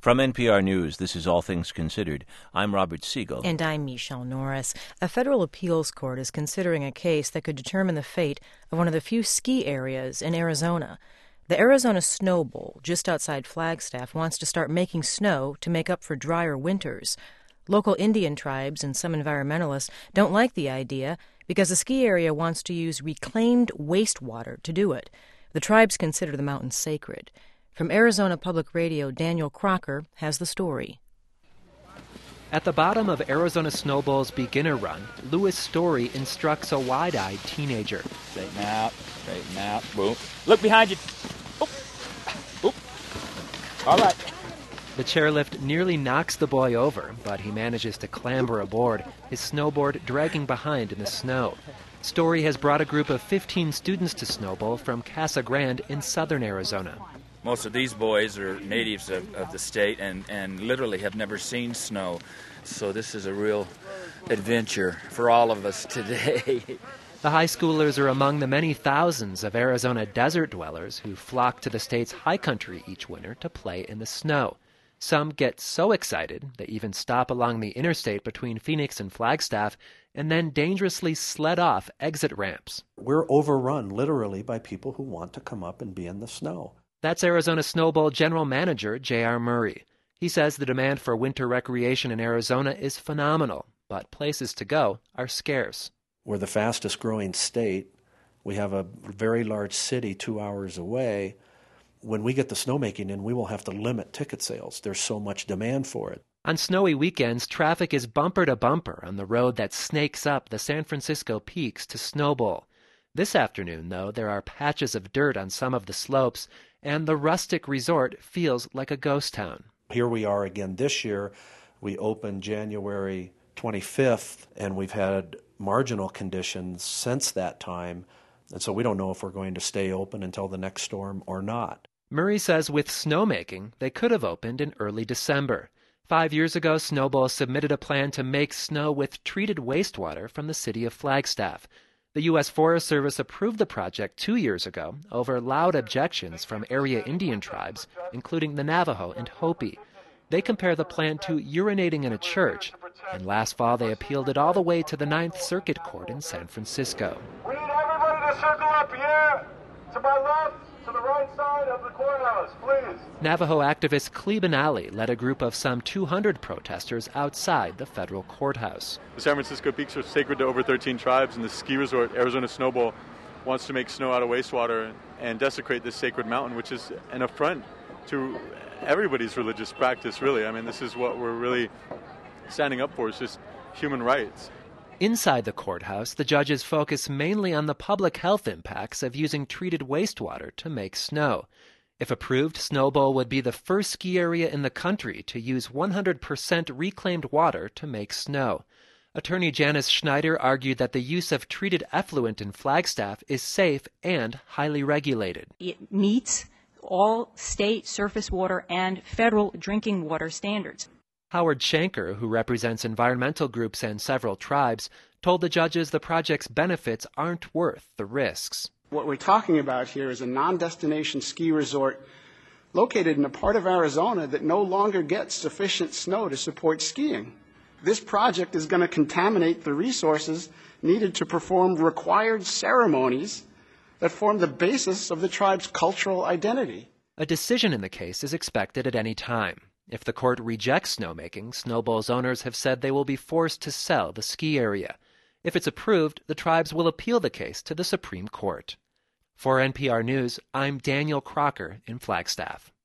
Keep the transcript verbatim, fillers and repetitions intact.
From N P R News, this is All Things Considered. I'm Robert Siegel. And I'm Michelle Norris. A federal appeals court is considering a case that could determine the fate of one of the few ski areas in Arizona. The Arizona Snow Bowl, just outside Flagstaff, wants to start making snow to make up for drier winters. Local Indian tribes and some environmentalists don't like the idea because the ski area wants to use reclaimed wastewater to do it. The tribes consider the mountain sacred. From Arizona Public Radio, Daniel Crocker has the story. At the bottom of Arizona Snow Bowl's beginner run, Louis Story instructs a wide-eyed teenager. Straighten out, straighten out, boom. Look behind you. Oop. Oop. All right. The chairlift nearly knocks the boy over, but he manages to clamber aboard, his snowboard dragging behind in the snow. Story has brought a group of fifteen students to Snow Bowl from Casa Grande in southern Arizona. Most of these boys are natives of, of the state and, and literally have never seen snow. So this is a real adventure for all of us today. The high schoolers are among the many thousands of Arizona desert dwellers who flock to the state's high country each winter to play in the snow. Some get so excited they even stop along the interstate between Phoenix and Flagstaff and then dangerously sled off exit ramps. We're overrun literally by people who want to come up and be in the snow. That's Arizona Snow Bowl General Manager J R Murray. He says the demand for winter recreation in Arizona is phenomenal, but places to go are scarce. We're the fastest growing state. We have a very large city two hours away. When we get the snowmaking in, we will have to limit ticket sales. There's so much demand for it. On snowy weekends, traffic is bumper to bumper on the road that snakes up the San Francisco peaks to Snow Bowl. This afternoon, though, there are patches of dirt on some of the slopes, and the rustic resort feels like a ghost town. Here we are again this year. We opened January twenty-fifth, and we've had marginal conditions since that time, and so we don't know if we're going to stay open until the next storm or not. Murray says with snowmaking, they could have opened in early December. Five years ago, Snow Bowl submitted a plan to make snow with treated wastewater from the city of Flagstaff. The U S Forest Service approved the project two years ago over loud objections from area Indian tribes, including the Navajo and Hopi. They compare the plan to urinating in a church, and last fall they appealed it all the way to the Ninth Circuit Court in San Francisco. We need everybody to circle up here, to my left, to the right side of the courthouse, please. Navajo activist Cleben Ali led a group of some two hundred protesters outside the federal courthouse. The San Francisco peaks are sacred to over thirteen tribes, and the ski resort, Arizona Snow Bowl, wants to make snow out of wastewater and desecrate this sacred mountain, which is an affront to everybody's religious practice, really. I mean, this is what we're really standing up for, is just human rights. Inside the courthouse, the judges focus mainly on the public health impacts of using treated wastewater to make snow. If approved, Snow Bowl would be the first ski area in the country to use one hundred percent reclaimed water to make snow. Attorney Janice Schneider argued that the use of treated effluent in Flagstaff is safe and highly regulated. It meets all state surface water and federal drinking water standards. Howard Shanker, who represents environmental groups and several tribes, told the judges the project's benefits aren't worth the risks. What we're talking about here is a non-destination ski resort located in a part of Arizona that no longer gets sufficient snow to support skiing. This project is going to contaminate the resources needed to perform required ceremonies that form the basis of the tribe's cultural identity. A decision in the case is expected at any time. If the court rejects snowmaking, Snow Bowl's owners have said they will be forced to sell the ski area. If it's approved, the tribes will appeal the case to the Supreme Court. For N P R News, I'm Daniel Crocker in Flagstaff.